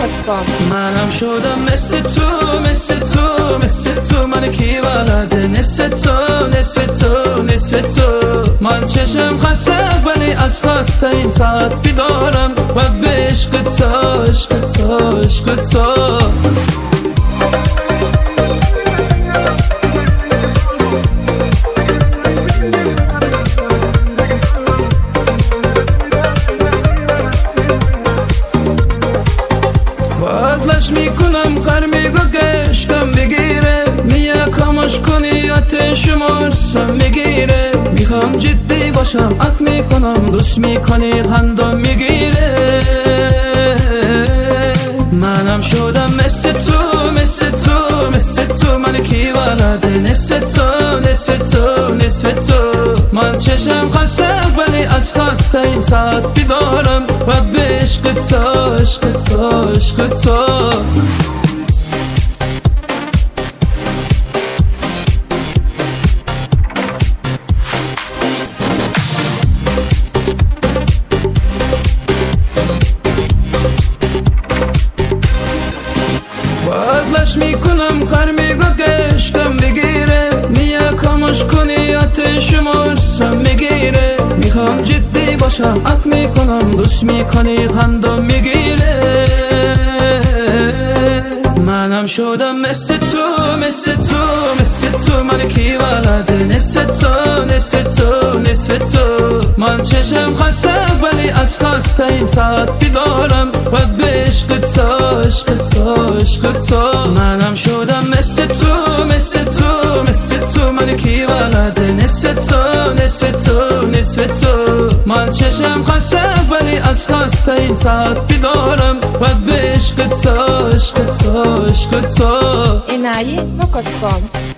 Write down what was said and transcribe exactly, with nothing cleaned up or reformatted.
دات کام. منم شدم مثل تو مثل تو مثل تو، من کی بلده نصف تو نصف تو نصف تو. من چشم خسته ولی از خواسته این ساعت بیدارم، باید به عشق تو عشق تو عشق تو. بازلش میکنم خر میگو که عشقم بگیره، میه کامش کنی آتش مرسم میگیره. میخوام جدی باشم اخ میکنم دوست میکنی خندم میگیره. منم شدم مثل تو مثل تو مثل تو، من کی بلده نصف تو نصف تو نصف تو. من چشم خسته ولی از خواسته این ساعت بیدارم، باید به عشق تو عشق تو عشق تو. بازلش میکنم خر میگو که عشقم بگیره، میه کامش کنی آتش مرسم میگیره. میخوام جدی باشم اخ میکنم دوست میکنی خندم میگیره. منم شدم مثل تو مثل تو مثل تو، من کی بلده نصف تو نصف تو نصف تو. من چشم خسته ولی از خواسته این ساعت بیدارم، باید به عشق تو عشق تو عشق تو. منم شدم مثل تو مثل تو مثل تو، من کی بلده نصف تو نصف تو نصف تو. من چشم خسته ولی از خواسته این ساعت بیدارم، باید به عشق تو عشق تو عشق تو. Inayi دات کام.